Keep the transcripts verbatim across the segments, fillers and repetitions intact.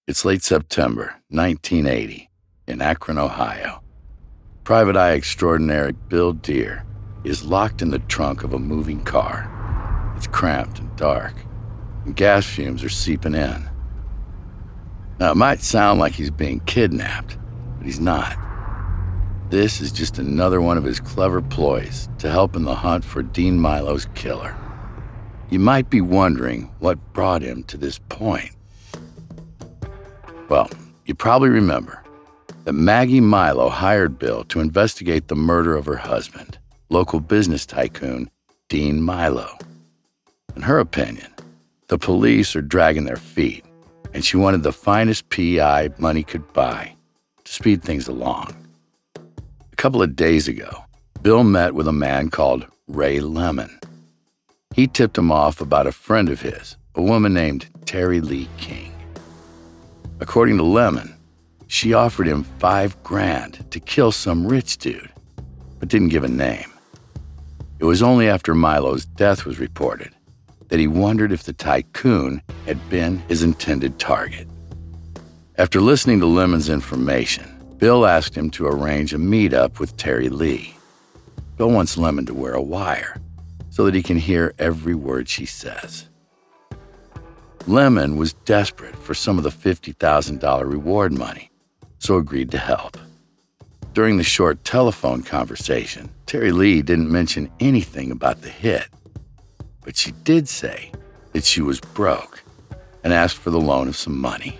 It's late September, nineteen eighty, in Akron, Ohio. Private Eye extraordinary Bill Deere is locked in the trunk of a moving car. It's cramped and dark, and gas fumes are seeping in. Now, it might sound like he's being kidnapped, but he's not. This is just another one of his clever ploys to help in the hunt for Dean Milo's killer. You might be wondering what brought him to this point. Well, you probably remember that Maggie Milo hired Bill to investigate the murder of her husband, local business tycoon Dean Milo. In her opinion, the police are dragging their feet, and she wanted the finest P I money could buy to speed things along. A couple of days ago, Bill met with a man called Ray Lemon. He tipped him off about a friend of his, a woman named Terry Lee King. According to Lemon, she offered him five grand to kill some rich dude, but didn't give a name. It was only after Milo's death was reported that he wondered if the tycoon had been his intended target. After listening to Lemon's information, Bill asked him to arrange a meetup with Terry Lee. Bill wants Lemon to wear a wire so that he can hear every word she says. Lemon was desperate for some of the fifty thousand dollars reward money, so agreed to help. During the short telephone conversation, Terry Lee didn't mention anything about the hit, but she did say that she was broke and asked for the loan of some money.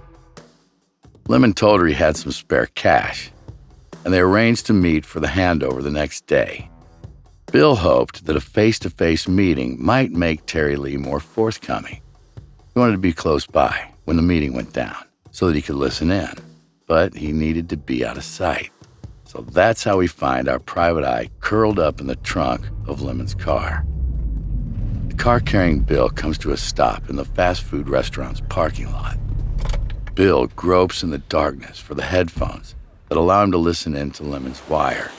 Lemon told her he had some spare cash, and they arranged to meet for the handover the next day. Bill hoped that a face-to-face meeting might make Terry Lee more forthcoming. He wanted to be close by when the meeting went down so that he could listen in, but he needed to be out of sight. So that's how we find our Private Eye curled up in the trunk of Lemon's car. The car carrying Bill comes to a stop in the fast food restaurant's parking lot. Bill gropes in the darkness for the headphones that allow him to listen in to Lemon's wire.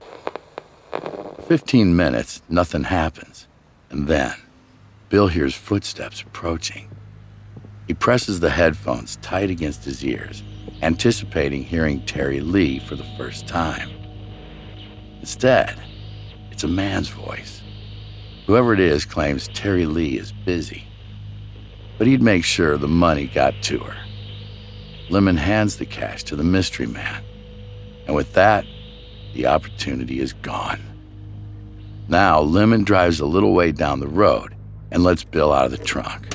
For fifteen minutes, nothing happens, and then Bill hears footsteps approaching. He presses the headphones tight against his ears, anticipating hearing Terry Lee for the first time. Instead, it's a man's voice. Whoever it is claims Terry Lee is busy, but he'd make sure the money got to her. Lemon hands the cash to the mystery man, and with that, the opportunity is gone. Now, Lemon drives a little way down the road and lets Bill out of the trunk.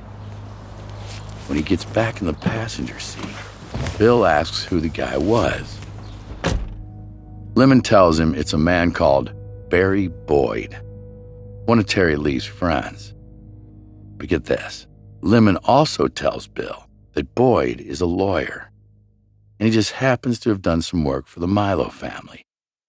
When he gets back in the passenger seat, Bill asks who the guy was. Lemon tells him it's a man called Barry Boyd, one of Terry Lee's friends. But get this, Lemon also tells Bill that Boyd is a lawyer, and he just happens to have done some work for the Milo family.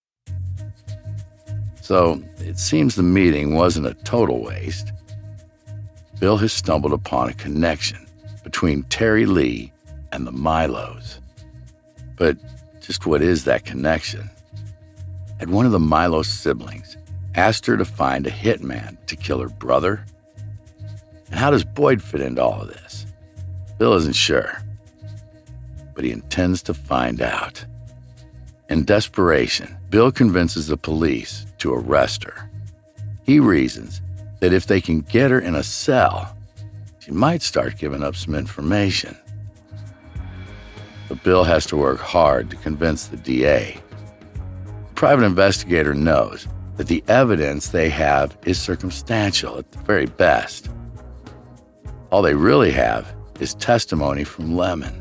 So it seems the meeting wasn't a total waste. Bill has stumbled upon a connection between Terry Lee and the Milos. But just what is that connection? Had one of the Milo siblings asked her to find a hitman to kill her brother? And how does Boyd fit into all of this? Bill isn't sure, but he intends to find out. In desperation, Bill convinces the police to arrest her. He reasons that if they can get her in a cell, she might start giving up some information. But Bill has to work hard to convince the D A. The private investigator knows that the evidence they have is circumstantial at the very best. All they really have is testimony from Lemon.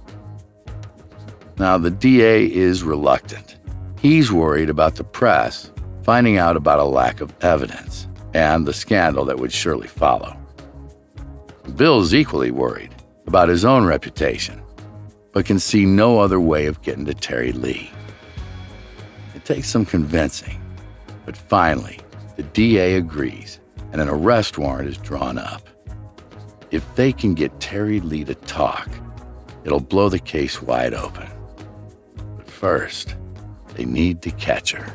Now, the D A is reluctant. He's worried about the press finding out about a lack of evidence and the scandal that would surely follow. Bill's equally worried about his own reputation, but can see no other way of getting to Terry Lee. It takes some convincing, but finally, the D A agrees and an arrest warrant is drawn up. If they can get Terry Lee to talk, it'll blow the case wide open. But first, they need to catch her.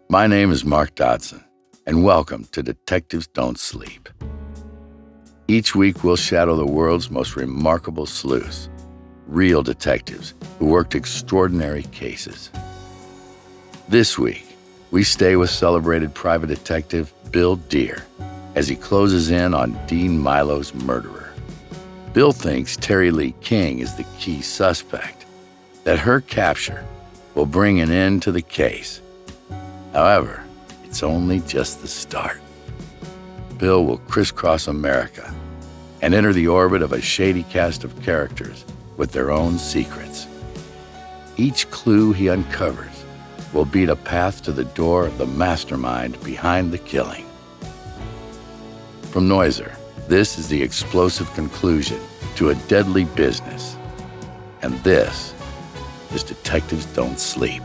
My name is Mark Dodson, and welcome to Detectives Don't Sleep. Each week, we'll shadow the world's most remarkable sleuths, real detectives who worked extraordinary cases. This week, we stay with celebrated private detective Bill Dear as he closes in on Dean Milo's murderer. Bill thinks Terry Lee King is the key suspect, that her capture will bring an end to the case. However, it's only just the start. Bill will crisscross America and enter the orbit of a shady cast of characters with their own secrets. Each clue he uncovers will beat a path to the door of the mastermind behind the killing. From Noiser, this is the explosive conclusion to a deadly business. And this is Detectives Don't Sleep.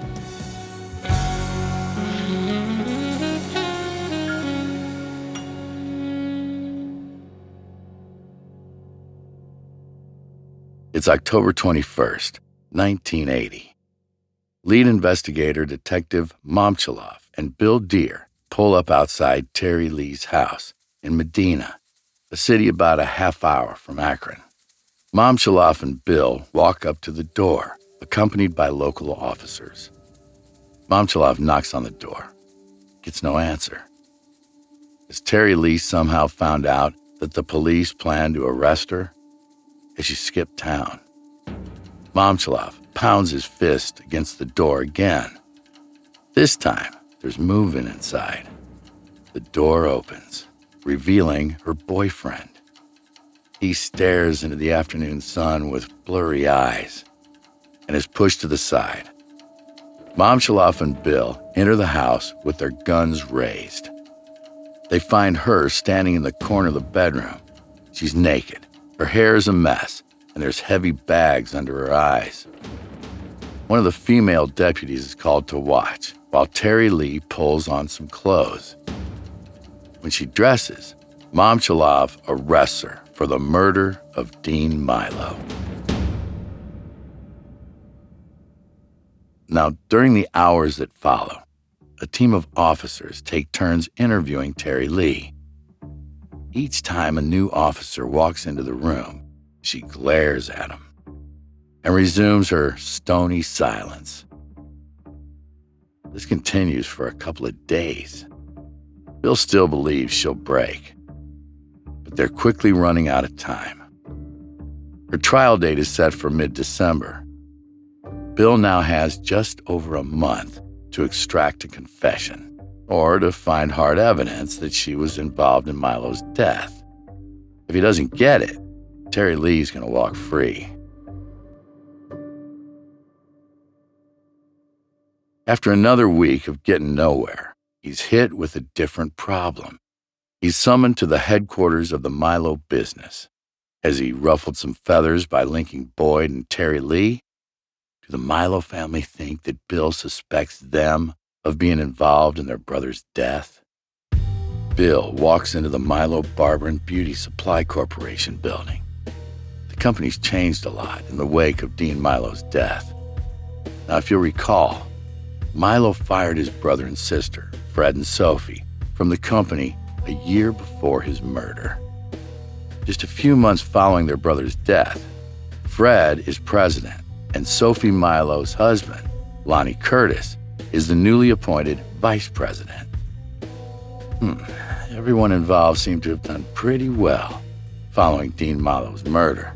It's October twenty-first, nineteen eighty. Lead investigator Detective Momchilov and Bill Dear pull up outside Terry Lee's house in Medina, a city about a half hour from Akron. Momchilov and Bill walk up to the door, accompanied by local officers. Momchilov knocks on the door, gets no answer. Has Terry Lee somehow found out that the police plan to arrest her? Has she skipped town? Momchilov pounds his fist against the door again. This time, there's movement inside. The door opens, revealing her boyfriend. He stares into the afternoon sun with blurry eyes and is pushed to the side. Momchilov and Bill enter the house with their guns raised. They find her standing in the corner of the bedroom. She's naked. Her hair is a mess, and there's heavy bags under her eyes. One of the female deputies is called to watch, while Terry Lee pulls on some clothes. When she dresses, Momchilov arrests her for the murder of Dean Milo. Now, during the hours that follow, a team of officers take turns interviewing Terry Lee. Each time a new officer walks into the room, she glares at him and resumes her stony silence. This continues for a couple of days. Bill still believes she'll break, but they're quickly running out of time. Her trial date is set for mid-December. Bill now has just over a month to extract a confession or to find hard evidence that she was involved in Milo's death. If he doesn't get it, Terry Lee's going to walk free. After another week of getting nowhere, he's hit with a different problem. He's summoned to the headquarters of the Milo business. Has he ruffled some feathers by linking Boyd and Terry Lee? Do the Milo family think that Bill suspects them of being involved in their brother's death? Bill walks into the Milo Barber and Beauty Supply Corporation building. The company's changed a lot in the wake of Dean Milo's death. Now, if you'll recall, Milo fired his brother and sister, Fred and Sophie, from the company a year before his murder. Just a few months following their brother's death, Fred is president, and Sophie Milo's husband, Lonnie Curtis, is the newly appointed vice president. Hmm. Everyone involved seemed to have done pretty well following Dean Milo's murder.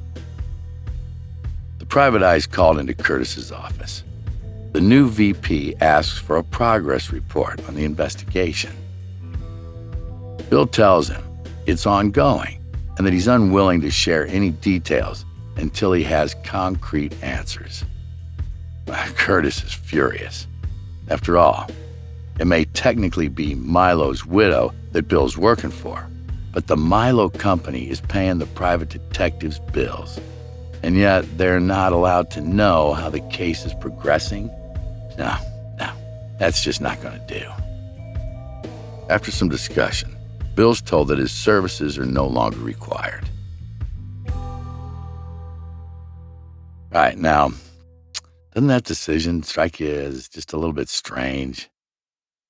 The private eye's called into Curtis's office. The new V P asks for a progress report on the investigation. Bill tells him it's ongoing and that he's unwilling to share any details until he has concrete answers. Curtis is furious. After all, it may technically be Milo's widow that Bill's working for, but the Milo company is paying the private detective's bills, and yet they're not allowed to know how the case is progressing? No, no, that's just not going to do. After some discussion, Bill's told that his services are no longer required. All right, now, doesn't that decision strike you as just a little bit strange?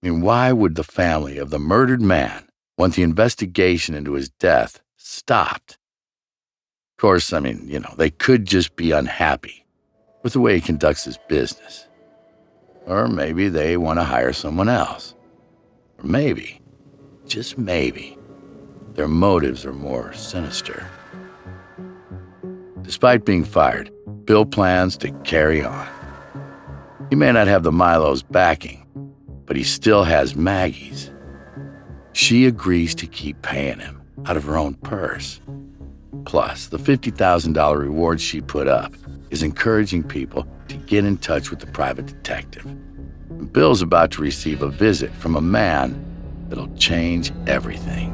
I mean, why would the family of the murdered man want the investigation into his death stopped? Of course, I mean, you know, they could just be unhappy with the way he conducts his business. Or maybe they want to hire someone else. Or maybe, just maybe, their motives are more sinister. Despite being fired, Bill plans to carry on. He may not have the Milo's backing, but he still has Maggie's. She agrees to keep paying him out of her own purse. Plus, the fifty thousand dollars reward she put up is encouraging people to get in touch with the private detective. Bill's about to receive a visit from a man that'll change everything.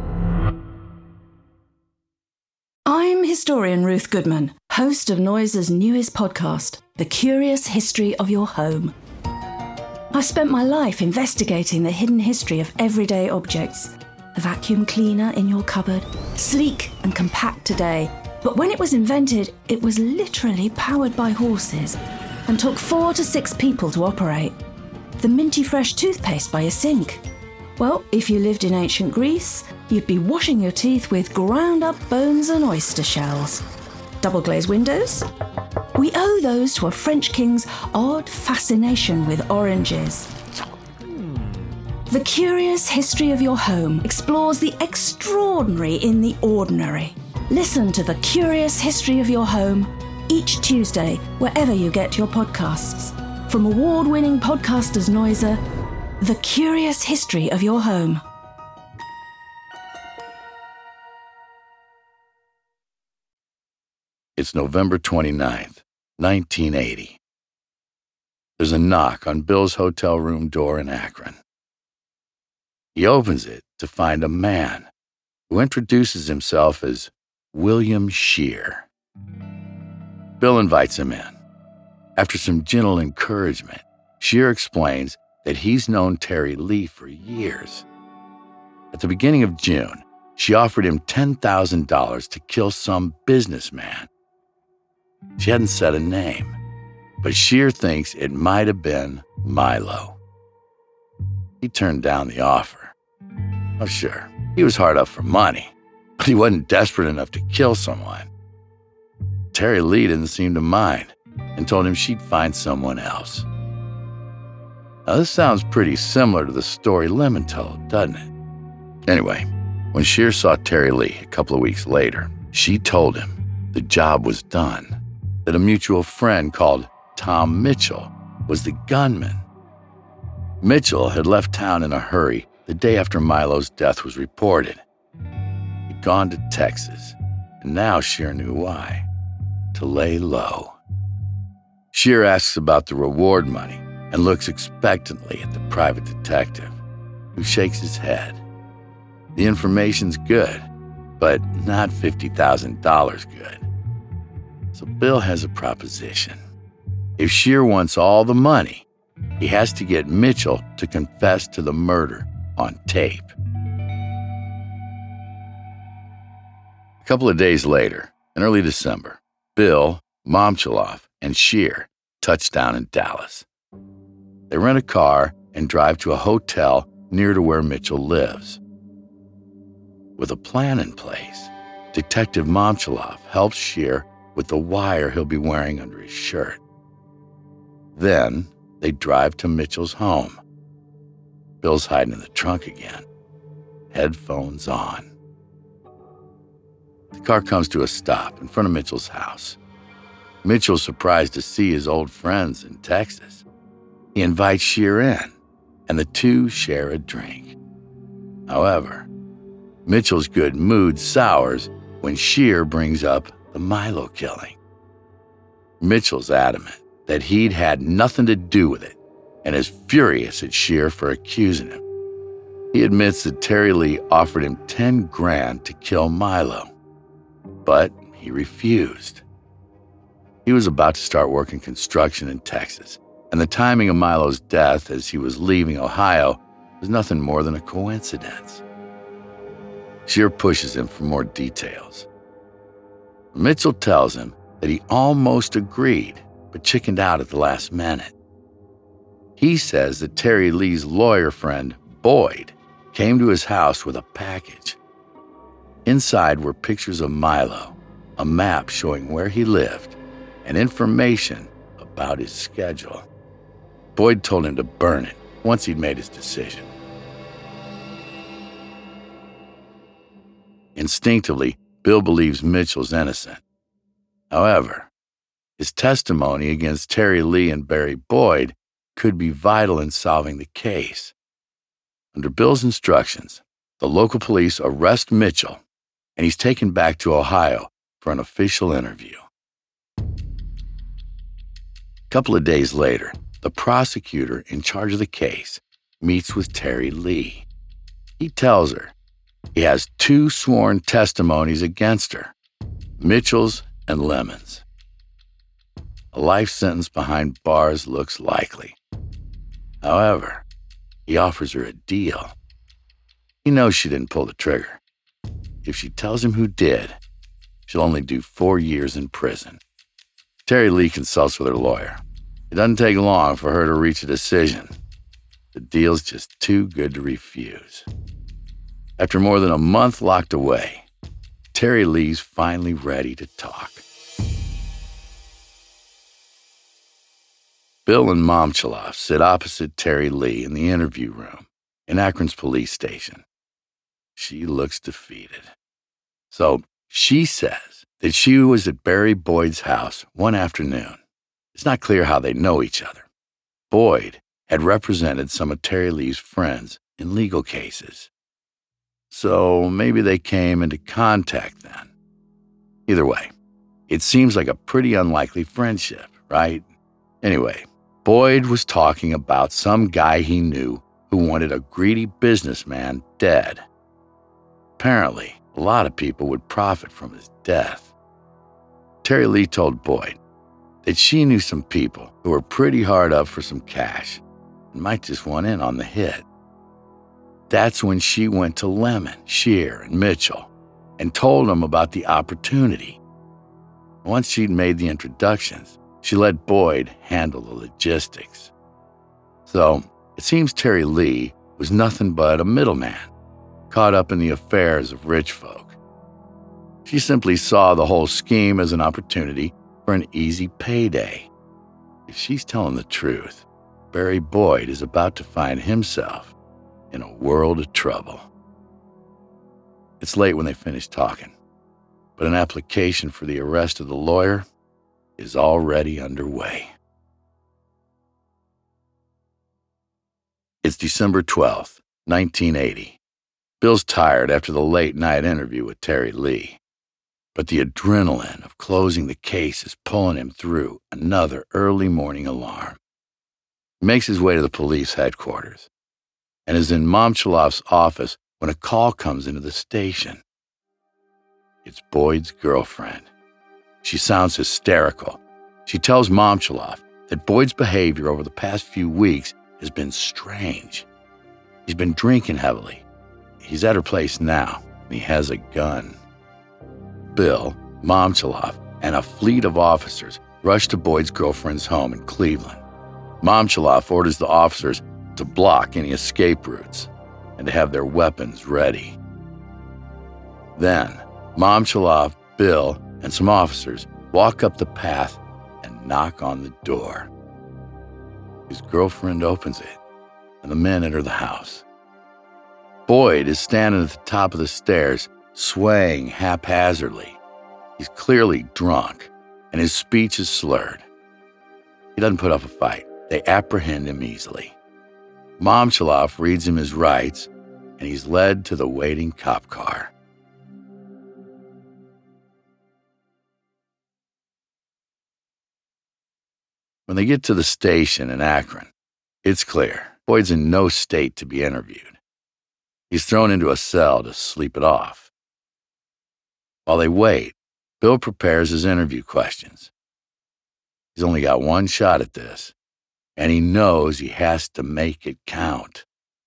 I'm historian Ruth Goodman, host of Noiser's newest podcast, The Curious History of Your Home. I've spent my life investigating the hidden history of everyday objects. The vacuum cleaner in your cupboard, sleek and compact today, but when it was invented, it was literally powered by horses and took four to six people to operate. The minty fresh toothpaste by your sink. Well, if you lived in ancient Greece, you'd be washing your teeth with ground-up bones and oyster shells. Double-glazed windows? We owe those to a French king's odd fascination with oranges. The Curious History of Your Home explores the extraordinary in the ordinary. Listen to The Curious History of Your Home each Tuesday, wherever you get your podcasts. From award-winning podcasters Noiser, The Curious History of Your Home. It's November twenty-ninth, nineteen eighty. There's a knock on Bill's hotel room door in Akron. He opens it to find a man who introduces himself as William Scheer. Bill invites him in. After some gentle encouragement, Scheer explains that he's known Terry Lee for years. At the beginning of June, she offered him ten thousand dollars to kill some businessman. She hadn't said a name, but Scheer thinks it might have been Milo. He turned down the offer. Oh, sure, he was hard up for money, but he wasn't desperate enough to kill someone. Terry Lee didn't seem to mind and told him she'd find someone else. Now, this sounds pretty similar to the story Lemon told, doesn't it? Anyway, when Scheer saw Terry Lee a couple of weeks later, she told him the job was done, that a mutual friend called Tom Mitchell was the gunman. Mitchell had left town in a hurry the day after Milo's death was reported. He'd gone to Texas, and now Scheer knew why. To lay low. Scheer asks about the reward money and looks expectantly at the private detective, who shakes his head. The information's good, but not fifty thousand dollars good. So Bill has a proposition. If Scheer wants all the money, he has to get Mitchell to confess to the murder on tape. A couple of days later, in early December, Bill, Momchiloff, and Scheer touch down in Dallas. They rent a car and drive to a hotel near to where Mitchell lives. With a plan in place, Detective Momchiloff helps Scheer with the wire he'll be wearing under his shirt. Then they drive to Mitchell's home. Bill's hiding in the trunk again, headphones on. The car comes to a stop in front of Mitchell's house. Mitchell's surprised to see his old friends in Texas. He invites Scheer in, and the two share a drink. However, Mitchell's good mood sours when Scheer brings up the Milo killing. Mitchell's adamant that he'd had nothing to do with it and is furious at Scheer for accusing him. He admits that Terry Lee offered him ten grand to kill Milo, but he refused. He was about to start working construction in Texas, and the timing of Milo's death as he was leaving Ohio was nothing more than a coincidence. Scheer pushes him for more details. Mitchell tells him that he almost agreed, but chickened out at the last minute. He says that Terry Lee's lawyer friend, Boyd came to his house with a package. Inside were pictures of Milo, a map showing where he lived, and information about his schedule. Boyd told him to burn it once he'd made his decision. Instinctively, Bill believes Mitchell's innocent. However, his testimony against Terry Lee and Barry Boyd could be vital in solving the case. Under Bill's instructions, the local police arrest Mitchell, and he's taken back to Ohio for an official interview. A couple of days later, the prosecutor in charge of the case meets with Terry Lee. He tells her he has two sworn testimonies against her, Mitchell's and Lemon's. A life sentence behind bars looks likely. However, he offers her a deal. He knows she didn't pull the trigger. If she tells him who did, she'll only do four years in prison. Terry Lee consults with her lawyer. It doesn't take long for her to reach a decision. The deal's just too good to refuse. After more than a month locked away, Terry Lee's finally ready to talk. Bill and Momchilov sit opposite Terry Lee in the interview room in Akron's police station. She looks defeated. So she says that she was at Barry Boyd's house one afternoon. It's not clear how they know each other. Boyd had represented some of Terry Lee's friends in legal cases. So maybe they came into contact then. Either way, it seems like a pretty unlikely friendship, right? Anyway, Boyd was talking about some guy he knew who wanted a greedy businessman dead. Apparently, a lot of people would profit from his death. Terry Lee told Boyd that she knew some people who were pretty hard up for some cash and might just want in on the hit. That's when she went to Lemon, Shear, and Mitchell and told them about the opportunity. Once she'd made the introductions, she let Boyd handle the logistics. So it seems Terry Lee was nothing but a middleman, caught up in the affairs of rich folk. She simply saw the whole scheme as an opportunity for an easy payday. If she's telling the truth, Barry Boyd is about to find himself in a world of trouble. It's late when they finish talking, but an application for the arrest of the lawyer is already underway. It's December twelfth, nineteen eighty. Bill's tired after the late-night interview with Terry Lee, but the adrenaline of closing the case is pulling him through another early morning alarm. He makes his way to the police headquarters and is in Momchilov's office when a call comes into the station. It's Boyd's girlfriend. She sounds hysterical. She tells Momchilov that Boyd's behavior over the past few weeks has been strange. He's been drinking heavily. He's at her place now, and he has a gun. Bill, Momchilov, and a fleet of officers rush to Boyd's girlfriend's home in Cleveland. Momchilov orders the officers to block any escape routes and to have their weapons ready. Then, Momchilov, Bill, and some officers walk up the path and knock on the door. His girlfriend opens it, and the men enter the house. Boyd is standing at the top of the stairs, swaying haphazardly. He's clearly drunk, and his speech is slurred. He doesn't put up a fight. They apprehend him easily. Momchilov reads him his rights, and he's led to the waiting cop car. When they get to the station in Akron, it's clear Boyd's in no state to be interviewed. He's thrown into a cell to sleep it off. While they wait, Bill prepares his interview questions. He's only got one shot at this, and he knows he has to make it count.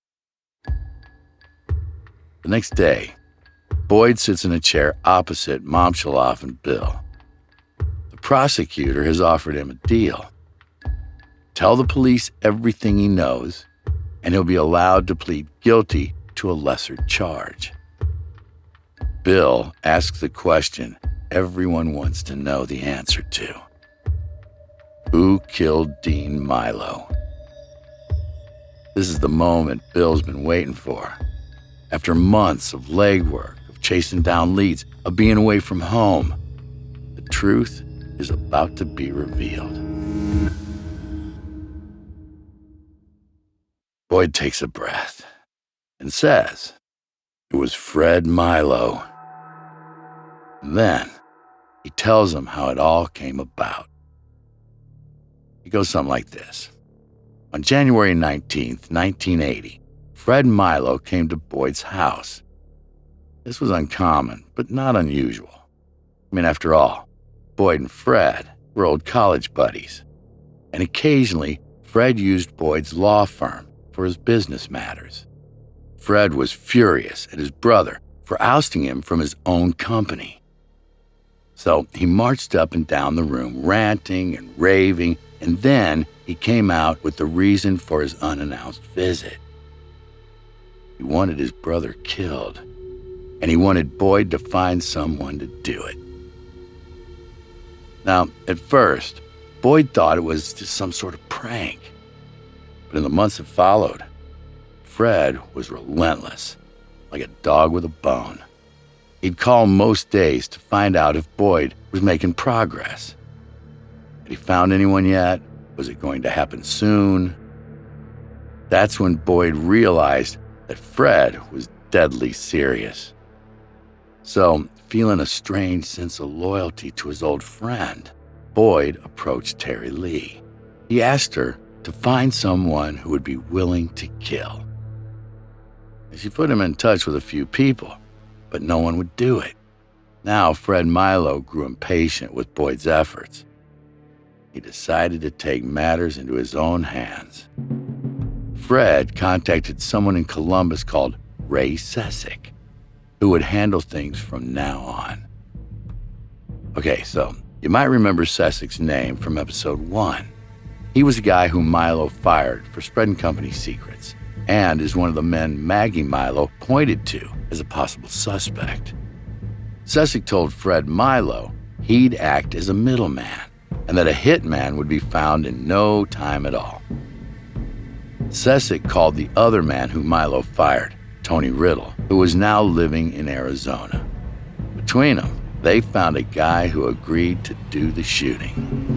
The next day, Boyd sits in a chair opposite Momchilov and Bill. The prosecutor has offered him a deal. Tell the police everything he knows and he'll be allowed to plead guilty to a lesser charge. Bill asks the question everyone wants to know the answer to. Who killed Dean Milo? This is the moment Bill's been waiting for. After months of legwork, of chasing down leads, of being away from home, the truth is about to be revealed. Boyd takes a breath and says, it was Fred Milo. And then he tells him how it all came about. It goes something like this. On January nineteenth, nineteen eighty, Fred Milo came to Boyd's house. This was uncommon, but not unusual. I mean, after all, Boyd and Fred were old college buddies. And occasionally, Fred used Boyd's law firm for his business matters. Fred was furious at his brother for ousting him from his own company. So he marched up and down the room, ranting and raving, and then he came out with the reason for his unannounced visit. He wanted his brother killed, and he wanted Boyd to find someone to do it. Now, at first, Boyd thought it was just some sort of prank. But in the months that followed, Fred was relentless, like a dog with a bone. He'd call most days to find out if Boyd was making progress. Had he found anyone yet? Was it going to happen soon? That's when Boyd realized that Fred was deadly serious. So, feeling a strange sense of loyalty to his old friend, Boyd approached Terry Lee. He asked her to find someone who would be willing to kill. She put him in touch with a few people, but no one would do it. Now Fred Milo grew impatient with Boyd's efforts. He decided to take matters into his own hands. Fred contacted someone in Columbus called Ray Sessick, who would handle things from now on. Okay, so you might remember Sessick's name from episode one. He was a guy whom Milo fired for spreading company secrets, and is one of the men Maggie Milo pointed to as a possible suspect. Sessick told Fred Milo he'd act as a middleman, and that a hitman would be found in no time at all. Sessick called the other man who Milo fired, Tony Riddle, who was now living in Arizona. Between them, they found a guy who agreed to do the shooting.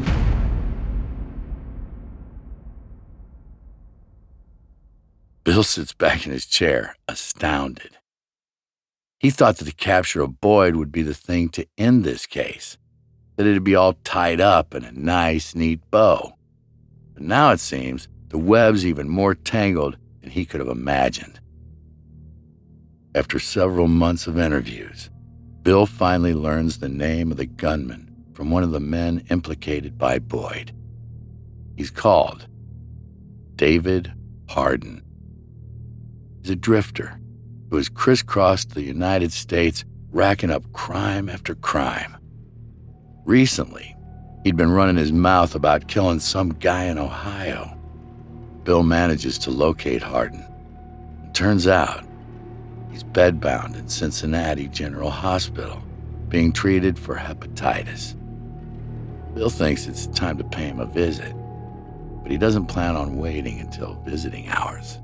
Bill sits back in his chair, astounded. He thought that the capture of Boyd would be the thing to end this case, that it'd be all tied up in a nice, neat bow. But now it seems the web's even more tangled than he could have imagined. After several months of interviews, Bill finally learns the name of the gunman from one of the men implicated by Boyd. He's called David Hardin. He's a drifter who has crisscrossed the United States, racking up crime after crime. Recently, he'd been running his mouth about killing some guy in Ohio. Bill manages to locate Hardin. It turns out he's bedbound in Cincinnati General Hospital, being treated for hepatitis. Bill thinks it's time to pay him a visit, but he doesn't plan on waiting until visiting hours.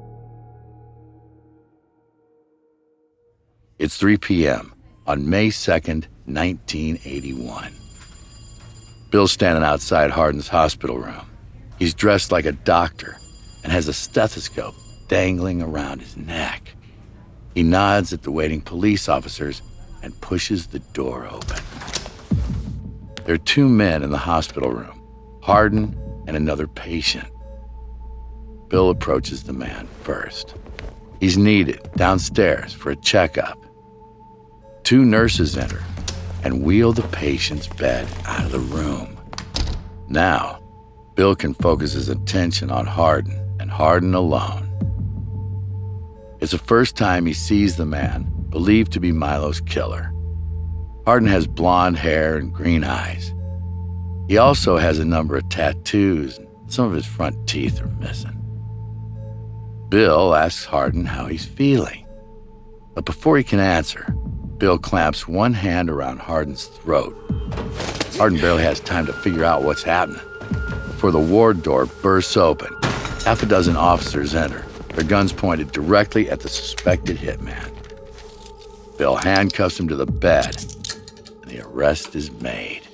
It's three p.m. on May second, nineteen eighty-one. Bill's standing outside Hardin's hospital room. He's dressed like a doctor and has a stethoscope dangling around his neck. He nods at the waiting police officers and pushes the door open. There are two men in the hospital room, Hardin and another patient. Bill approaches the man first. He's needed downstairs for a checkup. Two nurses enter and wheel the patient's bed out of the room. Now, Bill can focus his attention on Hardin and Hardin alone. It's the first time he sees the man believed to be Milo's killer. Hardin has blonde hair and green eyes. He also has a number of tattoos, and some of his front teeth are missing. Bill asks Hardin how he's feeling. But before he can answer, Bill clamps one hand around Hardin's throat. Hardin barely has time to figure out what's happening before the ward door bursts open. Half a dozen officers enter, their guns pointed directly at the suspected hitman. Bill handcuffs him to the bed, and the arrest is made.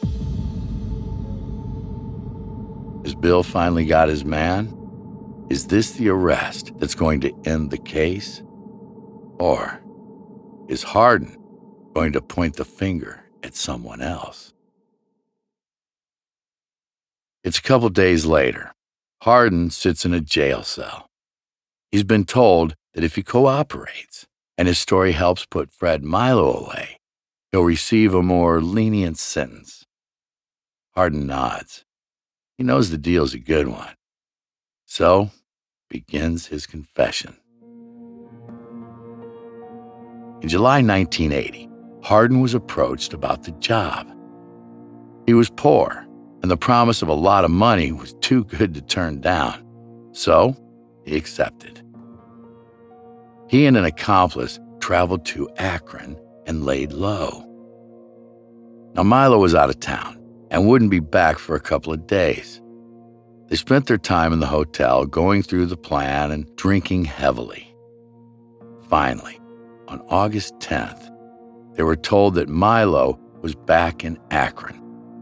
Has Bill finally got his man? Is this the arrest that's going to end the case? Or is Hardin going to point the finger at someone else? It's a couple days later. Hardin sits in a jail cell. He's been told that if he cooperates and his story helps put Fred Milo away, he'll receive a more lenient sentence. Hardin nods. He knows the deal's a good one. So begins his confession. In July nineteen eighty, Hardin was approached about the job. He was poor, and the promise of a lot of money was too good to turn down, so he accepted. He and an accomplice traveled to Akron and laid low. Now, Milo was out of town and wouldn't be back for a couple of days. They spent their time in the hotel going through the plan and drinking heavily. Finally, on August tenth, they were told that Milo was back in Akron.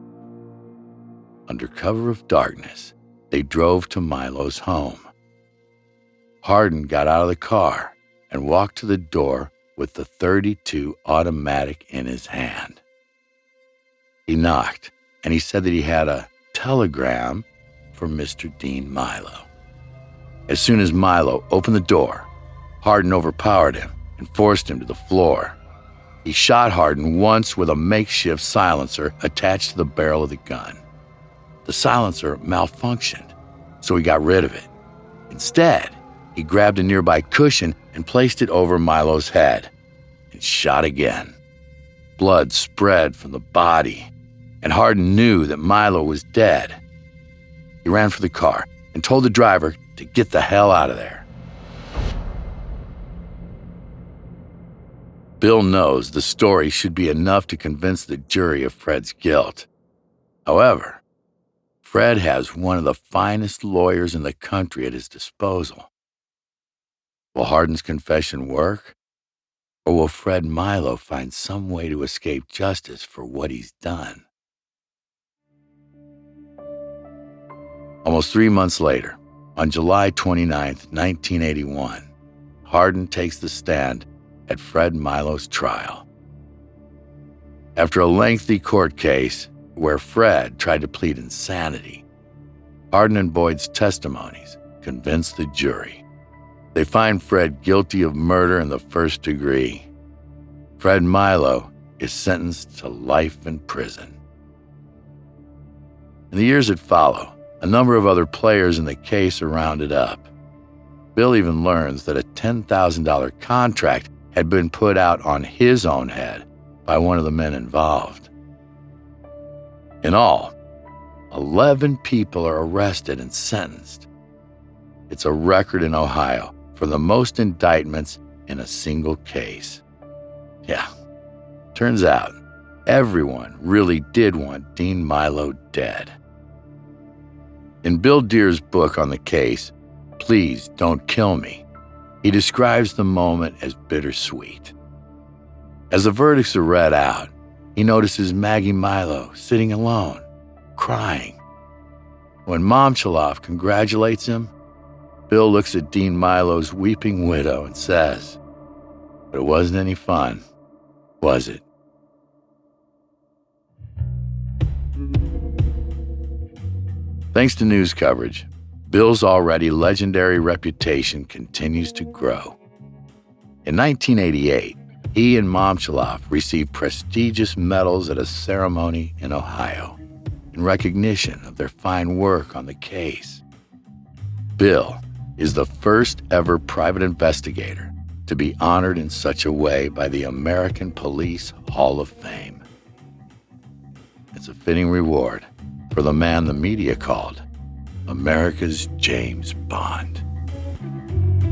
Under cover of darkness, they drove to Milo's home. Hardin got out of the car and walked to the door with the thirty-two automatic in his hand. He knocked, and he said that he had a telegram for Mister Dean Milo. As soon as Milo opened the door, Hardin overpowered him and forced him to the floor. He shot Hardin once with a makeshift silencer attached to the barrel of the gun. The silencer malfunctioned, so he got rid of it. Instead, he grabbed a nearby cushion and placed it over Milo's head and shot again. Blood spread from the body, and Hardin knew that Milo was dead. He ran for the car and told the driver to get the hell out of there. Bill knows the story should be enough to convince the jury of Fred's guilt. However, Fred has one of the finest lawyers in the country at his disposal. Will Hardin's confession work? Or will Fred Milo find some way to escape justice for what he's done? Almost three months later, on July twenty-ninth, nineteen eighty-one, Hardin takes the stand at Fred Milo's trial. After a lengthy court case where Fred tried to plead insanity, Hardin and Boyd's testimonies convinced the jury. They find Fred guilty of murder in the first degree. Fred Milo is sentenced to life in prison. In the years that follow, a number of other players in the case are rounded up. Bill even learns that a ten thousand dollars contract had been put out on his own head by one of the men involved. In all, eleven people are arrested and sentenced. It's a record in Ohio for the most indictments in a single case. Yeah, turns out everyone really did want Dean Milo dead. In Bill Deer's book on the case, Please Don't Kill Me, he describes the moment as bittersweet. As the verdicts are read out, he notices Maggie Milo sitting alone, crying. When Mom Chaloff congratulates him, Bill looks at Dean Milo's weeping widow and says, "But it wasn't any fun, was it?" Thanks to news coverage, Bill's already legendary reputation continues to grow. In nineteen eighty-eight, he and Mom Chaloff received prestigious medals at a ceremony in Ohio in recognition of their fine work on the case. Bill is the first ever private investigator to be honored in such a way by the American Police Hall of Fame. It's a fitting reward for the man the media called America's James Bond.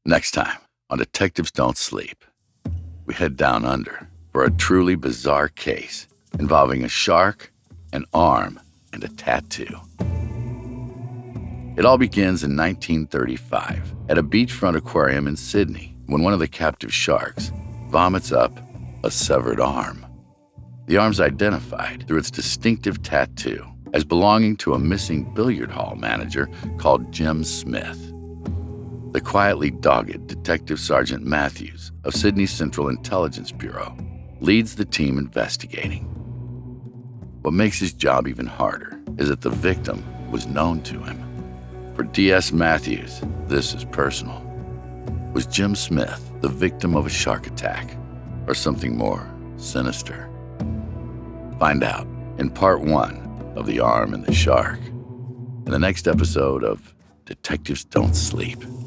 Next time on Detectives Don't Sleep, we head down under for a truly bizarre case involving a shark, an arm, and a tattoo. It all begins in nineteen thirty-five at a beachfront aquarium in Sydney when one of the captive sharks vomits up a severed arm. The arm's identified through its distinctive tattoo as belonging to a missing billiard hall manager called Jim Smith. The quietly dogged Detective Sergeant Matthews of Sydney Central Intelligence Bureau leads the team investigating. What makes his job even harder is that the victim was known to him. For D S Matthews, this is personal. Was Jim Smith the victim of a shark attack or something more sinister? Find out in part one of The Arm and the Shark in the next episode of Detectives Don't Sleep.